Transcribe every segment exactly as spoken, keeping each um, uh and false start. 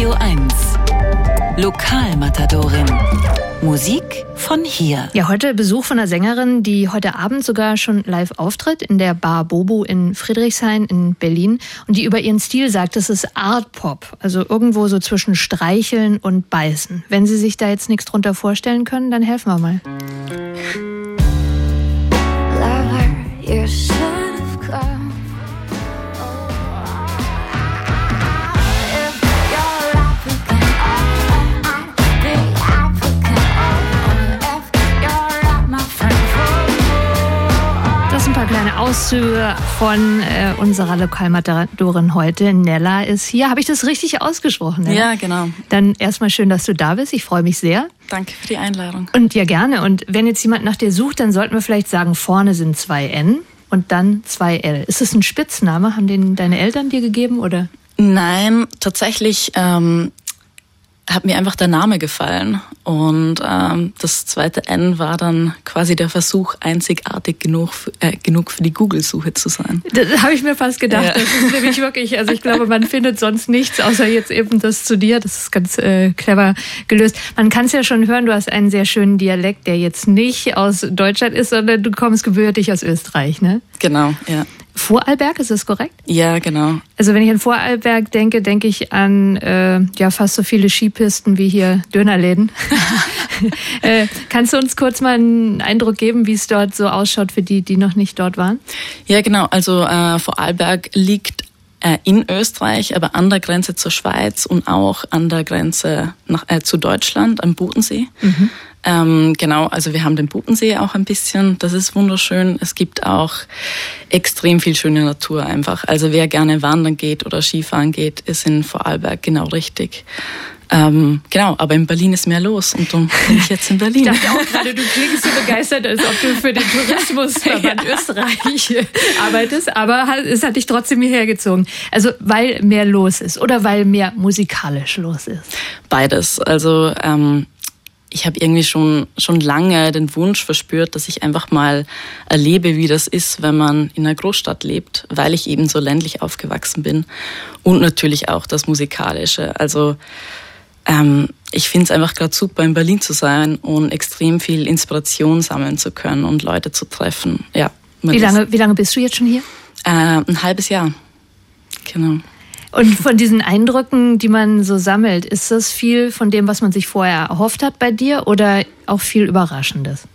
Radio eins. Lokalmatadorin. Musik von hier. Ja, heute Besuch von einer Sängerin, die heute Abend sogar schon live auftritt in der Bar Bobo in Friedrichshain in Berlin und die über ihren Stil sagt, es ist Art Pop, also irgendwo so zwischen Streicheln und Beißen. Wenn Sie sich da jetzt nichts drunter vorstellen können, dann helfen wir mal. Lover, you should have come. Das sind ein paar kleine Auszüge von äh, unserer Lokalmatadorin heute. Nella ist hier. Habe ich das richtig ausgesprochen? Nella? Ja, genau. Dann erstmal schön, dass du da bist. Ich freue mich sehr. Danke für die Einladung. Und ja, gerne. Und wenn jetzt jemand nach dir sucht, dann sollten wir vielleicht sagen, vorne sind zwei N und dann zwei L. Ist das ein Spitzname? Haben den deine Eltern dir gegeben, oder? Nein, tatsächlich ähm, hat mir einfach der Name gefallen. Und ähm, das zweite N war dann quasi der Versuch, einzigartig genug, äh, genug für die Google-Suche zu sein. Das habe ich mir fast gedacht. Ja. Das ist nämlich wirklich, also ich glaube, man findet sonst nichts, außer jetzt eben das zu dir. Das ist ganz äh, clever gelöst. Man kann es ja schon hören, du hast einen sehr schönen Dialekt, der jetzt nicht aus Deutschland ist, sondern du kommst gebürtig aus Österreich, ne? Genau, ja. Vorarlberg, ist das korrekt? Ja, genau. Also wenn ich an Vorarlberg denke, denke ich an äh, ja fast so viele Skipisten wie hier Dönerläden. äh, kannst du uns kurz mal einen Eindruck geben, wie es dort so ausschaut für die, die noch nicht dort waren? Ja, genau. Also äh, Vorarlberg liegt äh, in Österreich, aber an der Grenze zur Schweiz und auch an der Grenze nach, äh, zu Deutschland, am Bodensee. Mhm. Ähm, genau, also wir haben den Bodensee auch ein bisschen, das ist wunderschön. Es gibt auch extrem viel schöne Natur einfach. Also wer gerne wandern geht oder Skifahren geht, ist in Vorarlberg genau richtig. Ähm, genau, aber in Berlin ist mehr los und darum bin ich jetzt in Berlin. Ich dachte auch gerade, du klingst so begeistert, als ob du für den Tourismusverband ja. Österreich arbeitest, aber es hat dich trotzdem hierher gezogen. Also weil mehr los ist oder weil mehr musikalisch los ist? Beides, also ähm, ich habe irgendwie schon schon lange den Wunsch verspürt, dass ich einfach mal erlebe, wie das ist, wenn man in einer Großstadt lebt, weil ich eben so ländlich aufgewachsen bin. Und natürlich auch das Musikalische. Also ähm, ich finde es einfach gerade super, in Berlin zu sein und extrem viel Inspiration sammeln zu können und Leute zu treffen. Ja. Wie lange, wie lange bist du jetzt schon hier? Äh, ein halbes Jahr, genau. Und von diesen Eindrücken, die man so sammelt, ist das viel von dem, was man sich vorher erhofft hat bei dir oder auch viel Überraschendes?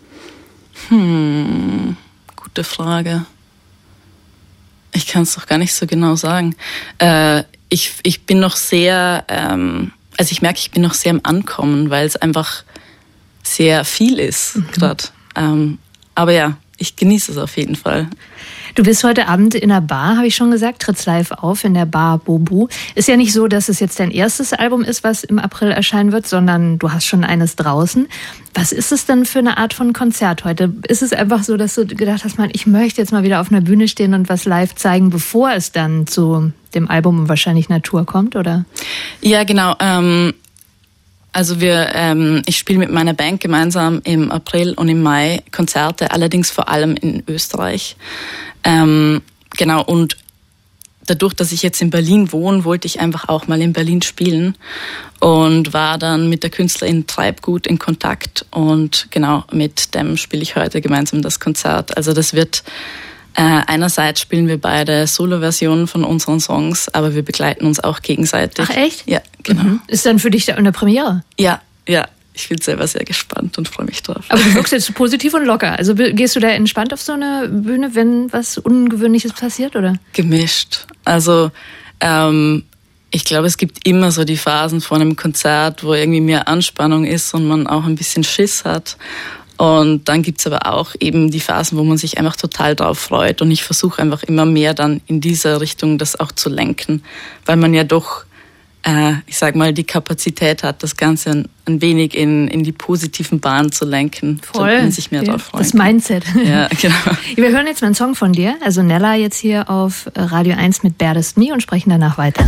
Hm, gute Frage. Ich kann es doch gar nicht so genau sagen. Äh, ich, ich bin noch sehr, ähm, also ich merke, ich bin noch sehr am Ankommen, weil es einfach sehr viel ist mhm. gerade. Ähm, aber ja, ich genieße es auf jeden Fall. Du bist heute Abend in der Bar, habe ich schon gesagt, trittst live auf in der Bar Bobo. Ist ja nicht so, dass es jetzt dein erstes Album ist, was im April erscheinen wird, sondern du hast schon eines draußen. Was ist es denn für eine Art von Konzert heute? Ist es einfach so, dass du gedacht hast, man, ich möchte jetzt mal wieder auf einer Bühne stehen und was live zeigen, bevor es dann zu dem Album und wahrscheinlich Natur kommt, oder? Ja, genau. Ähm Also wir, ähm, ich spiele mit meiner Band gemeinsam im April und im Mai Konzerte, allerdings vor allem in Österreich. Ähm, genau, und dadurch, dass ich jetzt in Berlin wohne, wollte ich einfach auch mal in Berlin spielen und war dann mit der Künstlerin Treibgut in Kontakt und genau, mit dem spiele ich heute gemeinsam das Konzert. Also das wird Äh, einerseits spielen wir beide Solo-Versionen von unseren Songs, aber wir begleiten uns auch gegenseitig. Ach echt? Ja, genau. Mhm. Ist dann für dich da eine Premiere? Ja, ja. Ich bin selber sehr gespannt und freue mich drauf. Aber du wirkst jetzt positiv und locker. Also gehst du da entspannt auf so eine Bühne, wenn was Ungewöhnliches passiert, oder? Gemischt. Also ähm, ich glaube, es gibt immer so die Phasen vor einem Konzert, wo irgendwie mehr Anspannung ist und man auch ein bisschen Schiss hat. Und dann gibt's aber auch eben die Phasen, wo man sich einfach total drauf freut. Und ich versuche einfach immer mehr dann in dieser Richtung das auch zu lenken, weil man ja doch, äh, ich sag mal, die Kapazität hat, das Ganze ein, ein wenig in, in die positiven Bahnen zu lenken. Voll. Damit man sich mehr drauf freut. Das Mindset. Ja, genau. Wir hören jetzt mal einen Song von dir, also Nella jetzt hier auf Radio eins mit Baddest Me und sprechen danach weiter.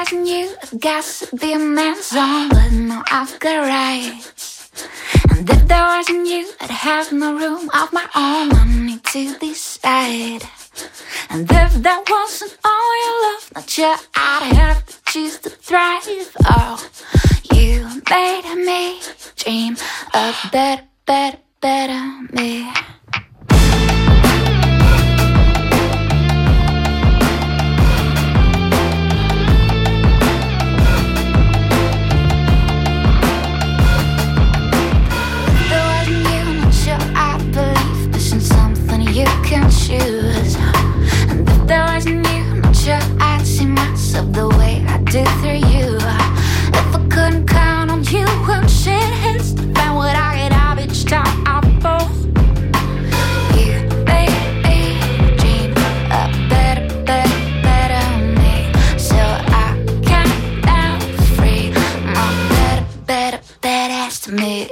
And if there wasn't you, I'd have no room of my own, I need to decide. And if that wasn't all your love, not sure I'd have the choose to thrive. Oh, you made me dream of better, better, better me. You can choose. And if there wasn't you, not sure I'd see myself the way I do through you. If I couldn't count on you when shit hits the fan, would I get out each time I fall? You made me dream of better, better, better me, so I can now free my better, better, badass to me.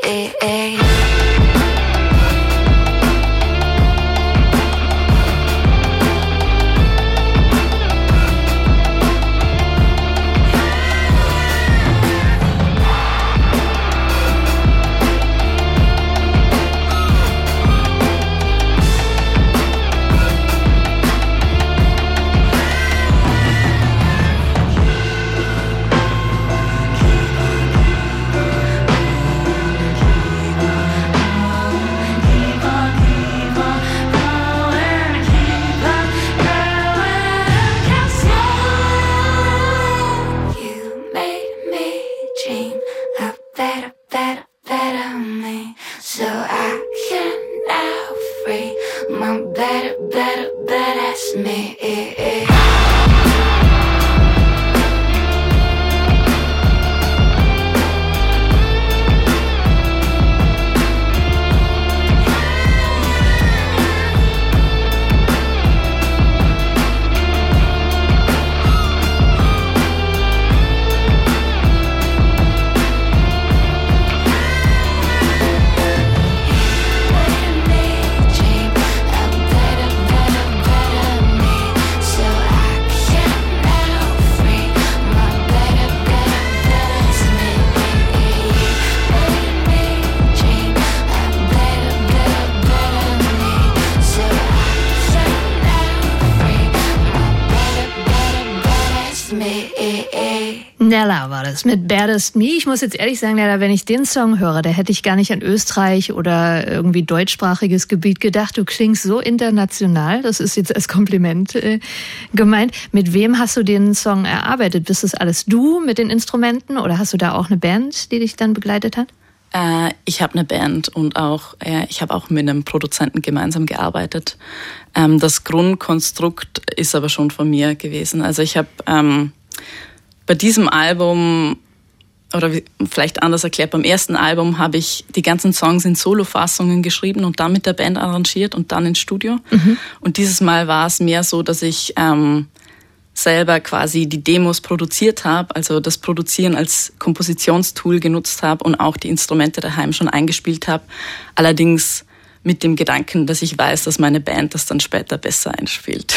Nella war das mit Baddest Me. Ich muss jetzt ehrlich sagen, Nella, wenn ich den Song höre, da hätte ich gar nicht an Österreich oder irgendwie deutschsprachiges Gebiet gedacht. Du klingst so international, das ist jetzt als Kompliment äh, gemeint. Mit wem hast du den Song erarbeitet? Bist das alles du mit den Instrumenten oder hast du da auch eine Band, die dich dann begleitet hat? Äh, ich habe eine Band und auch äh, ich habe auch mit einem Produzenten gemeinsam gearbeitet. Ähm, das Grundkonstrukt ist aber schon von mir gewesen. Also ich habe ähm, bei diesem Album, oder vielleicht anders erklärt, beim ersten Album habe ich die ganzen Songs in Solo-Fassungen geschrieben und dann mit der Band arrangiert und dann ins Studio. Mhm. Und dieses Mal war es mehr so, dass ich ähm, selber quasi die Demos produziert habe, also das Produzieren als Kompositionstool genutzt habe und auch die Instrumente daheim schon eingespielt habe. Allerdings mit dem Gedanken, dass ich weiß, dass meine Band das dann später besser einspielt.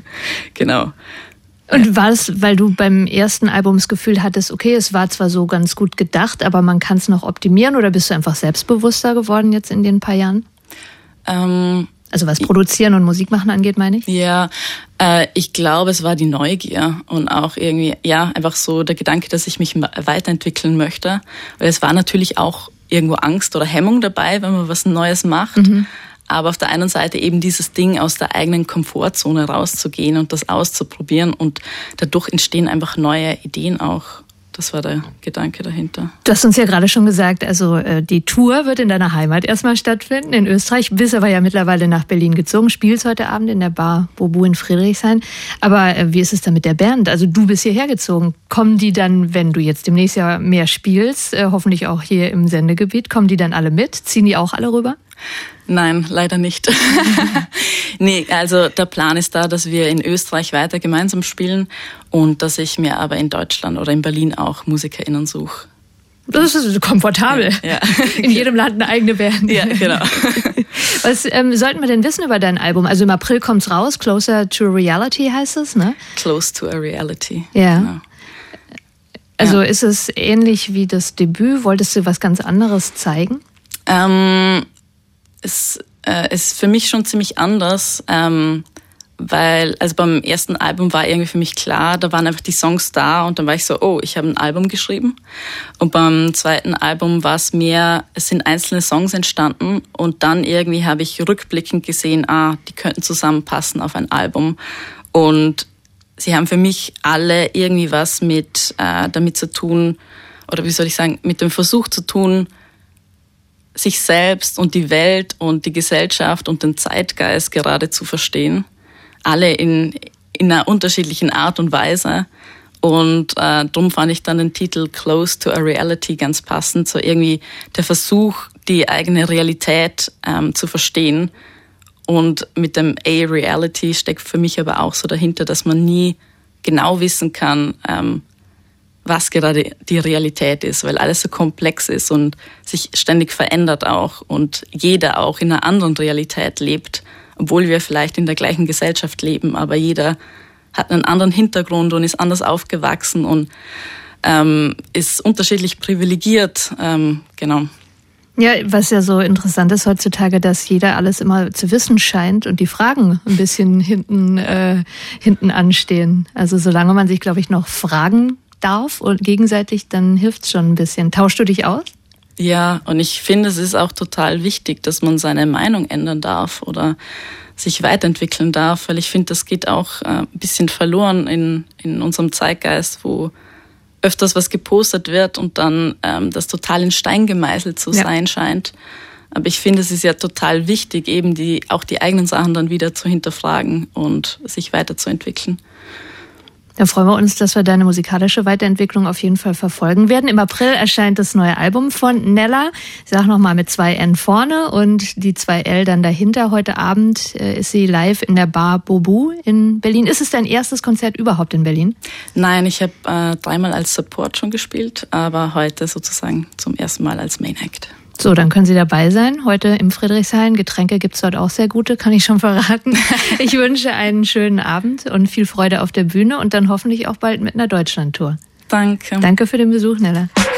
Genau. Und war es, weil du beim ersten Album das Gefühl hattest, okay, es war zwar so ganz gut gedacht, aber man kann es noch optimieren, oder bist du einfach selbstbewusster geworden jetzt in den paar Jahren? Ähm, also was Produzieren und Musik machen angeht, meine ich? Ja, äh, ich glaube, es war die Neugier und auch irgendwie, ja, einfach so der Gedanke, dass ich mich weiterentwickeln möchte. Weil es war natürlich auch irgendwo Angst oder Hemmung dabei, wenn man was Neues macht. Mhm. Aber auf der einen Seite eben dieses Ding, aus der eigenen Komfortzone rauszugehen und das auszuprobieren, und dadurch entstehen einfach neue Ideen auch. Das war der Gedanke dahinter. Du hast uns ja gerade schon gesagt, also äh, die Tour wird in deiner Heimat erstmal stattfinden, in Österreich. Bist aber ja mittlerweile nach Berlin gezogen, spielst heute Abend in der Bar Bobu in Friedrichshain. Aber äh, wie ist es dann mit der Band? Also du bist hierher gezogen. Kommen die dann, wenn du jetzt demnächst ja mehr spielst, äh, hoffentlich auch hier im Sendegebiet, kommen die dann alle mit? Ziehen die auch alle rüber? Nein, leider nicht. Nee, also der Plan ist da, dass wir in Österreich weiter gemeinsam spielen und dass ich mir aber in Deutschland oder in Berlin auch MusikerInnen suche. Das ist komfortabel. Ja, ja. In jedem Land eine eigene Band. Ja, genau. Was ähm, sollten wir denn wissen über dein Album? Also im April kommt's raus, Closer to a Reality heißt es, ne? Close to a Reality. Ja. Genau. Also ja. Ist es ähnlich wie das Debüt? Wolltest du was ganz anderes zeigen? Ähm, es äh, ist für mich schon ziemlich anders, ähm, weil, also beim ersten Album war irgendwie für mich klar, da waren einfach die Songs da und dann war ich so, oh, ich habe ein Album geschrieben. Und beim zweiten Album war es mehr, es sind einzelne Songs entstanden und dann irgendwie habe ich rückblickend gesehen, ah, die könnten zusammenpassen auf ein Album. Und sie haben für mich alle irgendwie was mit äh, damit zu tun, oder wie soll ich sagen, mit dem Versuch zu tun, sich selbst und die Welt und die Gesellschaft und den Zeitgeist gerade zu verstehen. Alle in, in einer unterschiedlichen Art und Weise. Und äh, darum fand ich dann den Titel Close to a Reality ganz passend. So irgendwie der Versuch, die eigene Realität ähm, zu verstehen. Und mit dem A-Reality steckt für mich aber auch so dahinter, dass man nie genau wissen kann, ähm, was gerade die Realität ist, weil alles so komplex ist und sich ständig verändert auch und jeder auch in einer anderen Realität lebt, obwohl wir vielleicht in der gleichen Gesellschaft leben, aber jeder hat einen anderen Hintergrund und ist anders aufgewachsen und ähm, ist unterschiedlich privilegiert, ähm, genau. Ja, was ja so interessant ist heutzutage, dass jeder alles immer zu wissen scheint und die Fragen ein bisschen hinten, äh, hinten anstehen. Also solange man sich, glaube ich, noch fragen darf und gegenseitig, dann hilft's schon ein bisschen. Tauschst du dich aus? Ja, und ich finde, es ist auch total wichtig, dass man seine Meinung ändern darf oder sich weiterentwickeln darf, weil ich finde, das geht auch ein bisschen verloren in, in unserem Zeitgeist, wo öfters was gepostet wird und dann ähm, das total in Stein gemeißelt zu ja. sein scheint. Aber ich finde, es ist ja total wichtig, eben die auch die eigenen Sachen dann wieder zu hinterfragen und sich weiterzuentwickeln. Da freuen wir uns, dass wir deine musikalische Weiterentwicklung auf jeden Fall verfolgen werden. Im April erscheint das neue Album von Nella. Ich sag nochmal mit zwei N vorne und die zwei L dann dahinter. Heute Abend ist sie live in der Bar Bobu in Berlin. Ist es dein erstes Konzert überhaupt in Berlin? Nein, ich habe äh, dreimal als Support schon gespielt, aber heute sozusagen zum ersten Mal als Main Act. So, dann können Sie dabei sein. Heute im Friedrichshain. Getränke gibt's dort auch sehr gute, kann ich schon verraten. Ich wünsche einen schönen Abend und viel Freude auf der Bühne und dann hoffentlich auch bald mit einer Deutschlandtour. Danke. Danke für den Besuch, Nella.